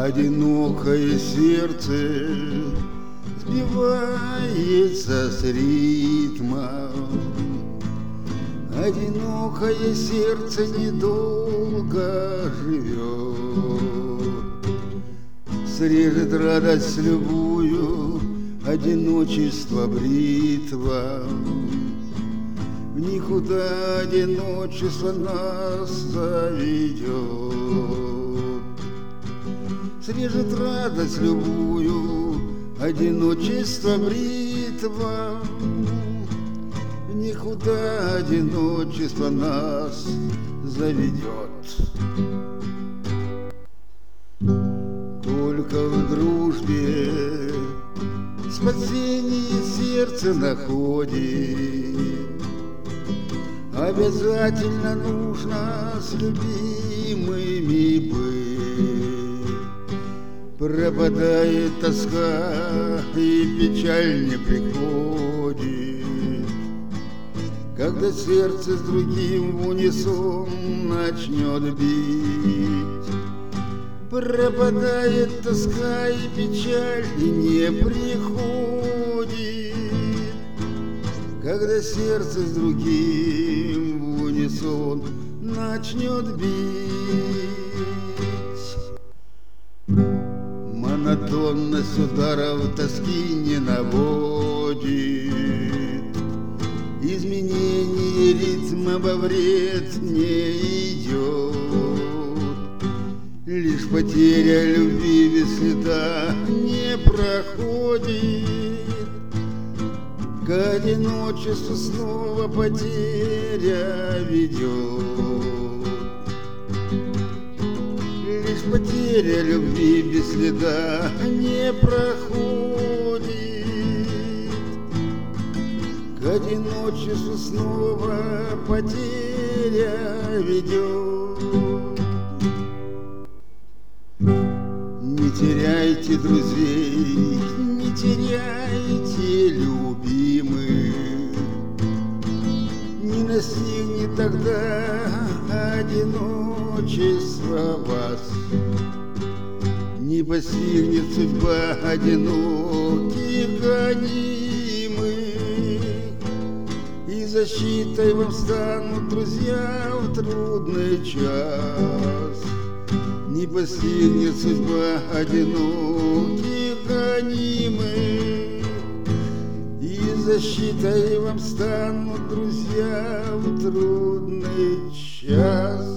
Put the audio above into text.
Одинокое сердце сбивается с ритма. Одинокое сердце недолго живет. Срежет радость любую одиночество бритва. В никуда одиночество нас заведет. Срежет радость любую одиночество бритва. В никуда одиночество нас заведет. Только в дружбе спасение сердце находит. Обязательно нужно с любимыми быть. Пропадает тоска и печаль не приходит, когда сердце с другим в унисон начнет бить. Пропадает тоска и печаль и не приходит, когда сердце с другим в унисон начнет бить. Монотонность ударов тоски не наводит. Изменение ритма во вред не идет. Лишь потеря любви без следа не проходит. К одиночеству снова потеря ведет. Лишь потеря любви без следа не проходит. К одиночеству снова потеря ведет. Не теряйте друзей, не теряйте любимых. Не настигнет тогда одиночество вас. Не постигнет судьба одиноких гонимых. И защитой вам станут друзья в трудный час. Не постигнет судьба одиноких гонимых. И защитой вам станут друзья в трудный час.